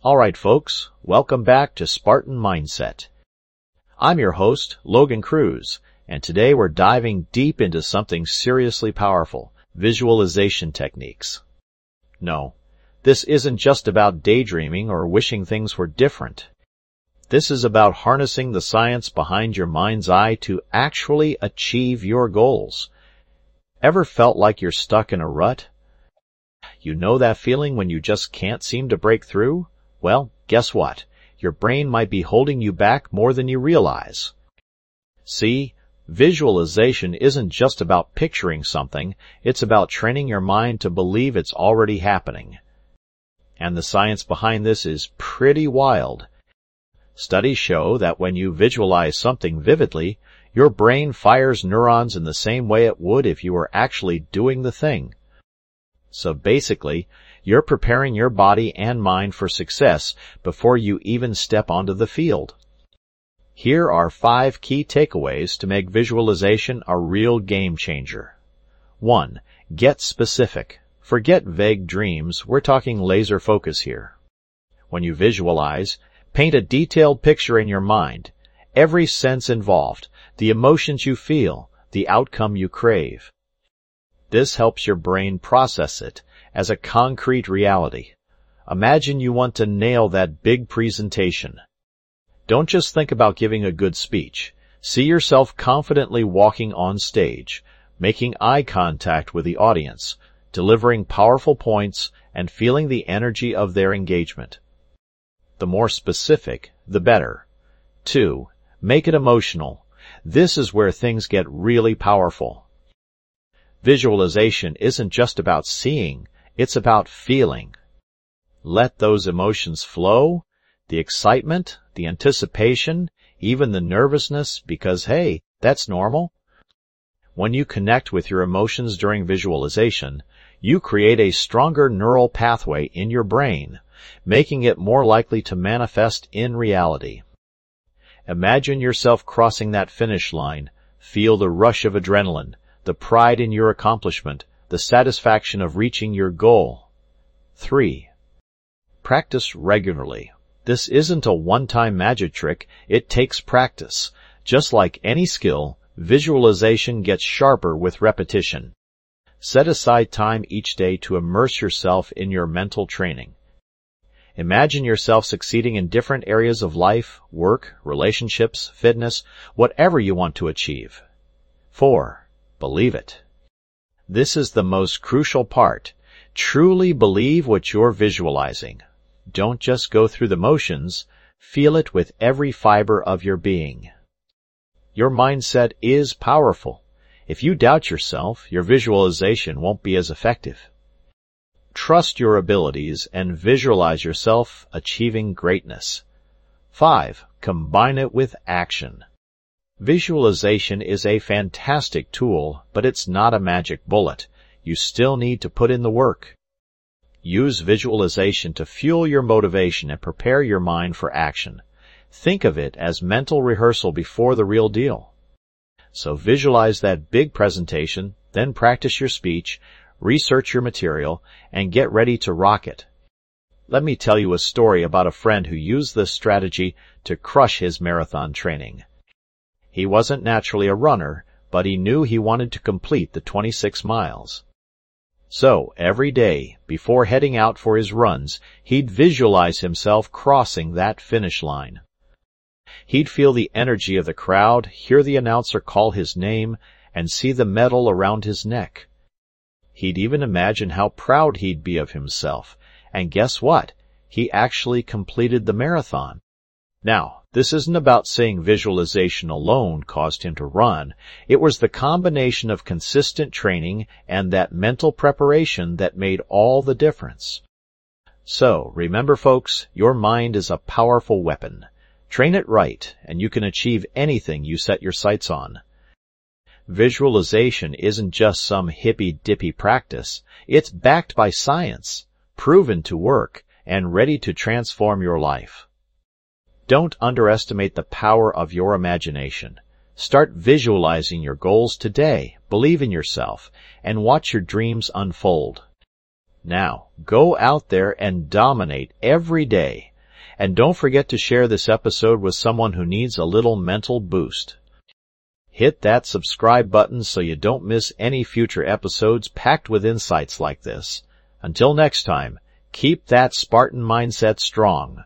Alright folks, welcome back to Spartan Mindset. I'm your host, Logan Cruz, and today we're diving deep into something seriously powerful, visualization techniques. No, this isn't just about daydreaming or wishing things were different. This is about harnessing the science behind your mind's eye to actually achieve your goals. Ever felt like you're stuck in a rut? You know that feeling when you just can't seem to break through? Well, guess what? Your brain might be holding you back more than you realize. See, visualization isn't just about picturing something, it's about training your mind to believe it's already happening. And the science behind this is pretty wild. Studies show that when you visualize something vividly, your brain fires neurons in the same way it would if you were actually doing the thing. So basically, you're preparing your body and mind for success before you even step onto the field. Here are 5 key takeaways to make visualization a real game changer. 1. Get specific. Forget vague dreams, we're talking laser focus here. When you visualize, paint a detailed picture in your mind. Every sense involved, the emotions you feel, the outcome you crave. This helps your brain process it as a concrete reality. Imagine you want to nail that big presentation. Don't just think about giving a good speech. See yourself confidently walking on stage, making eye contact with the audience, delivering powerful points, and feeling the energy of their engagement. The more specific, the better. 2. Make it emotional. This is where things get really powerful. Visualization isn't just about seeing, it's about feeling. Let those emotions flow, the excitement, the anticipation, even the nervousness, because hey, that's normal. When you connect with your emotions during visualization, you create a stronger neural pathway in your brain, making it more likely to manifest in reality. Imagine yourself crossing that finish line. Feel the rush of adrenaline, the pride in your accomplishment, the satisfaction of reaching your goal. 3. Practice regularly. This isn't a one-time magic trick, it takes practice. Just like any skill, visualization gets sharper with repetition. Set aside time each day to immerse yourself in your mental training. Imagine yourself succeeding in different areas of life, work, relationships, fitness, whatever you want to achieve. 4. Believe it. This is the most crucial part. Truly believe what you're visualizing. Don't just go through the motions, feel it with every fiber of your being. Your mindset is powerful. If you doubt yourself, your visualization won't be as effective. Trust your abilities and visualize yourself achieving greatness. 5. Combine it with action. Visualization is a fantastic tool, but it's not a magic bullet. You still need to put in the work. Use visualization to fuel your motivation and prepare your mind for action. Think of it as mental rehearsal before the real deal. So visualize that big presentation, then practice your speech, research your material, and get ready to rock it. Let me tell you a story about a friend who used this strategy to crush his marathon training. He wasn't naturally a runner, but he knew he wanted to complete the 26 miles. So, every day, before heading out for his runs, he'd visualize himself crossing that finish line. He'd feel the energy of the crowd, hear the announcer call his name, and see the medal around his neck. He'd even imagine how proud he'd be of himself, and guess what? He actually completed the marathon. Now, this isn't about saying visualization alone caused him to run. It was the combination of consistent training and that mental preparation that made all the difference. So, remember folks, your mind is a powerful weapon. Train it right, and you can achieve anything you set your sights on. Visualization isn't just some hippy-dippy practice. It's backed by science, proven to work, and ready to transform your life. Don't underestimate the power of your imagination. Start visualizing your goals today, believe in yourself, and watch your dreams unfold. Now, go out there and dominate every day. And don't forget to share this episode with someone who needs a little mental boost. Hit that subscribe button so you don't miss any future episodes packed with insights like this. Until next time, keep that Spartan mindset strong.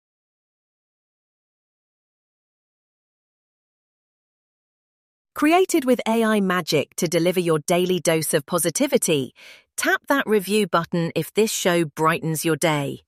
Created with AI magic to deliver your daily dose of positivity, tap that review button if this show brightens your day.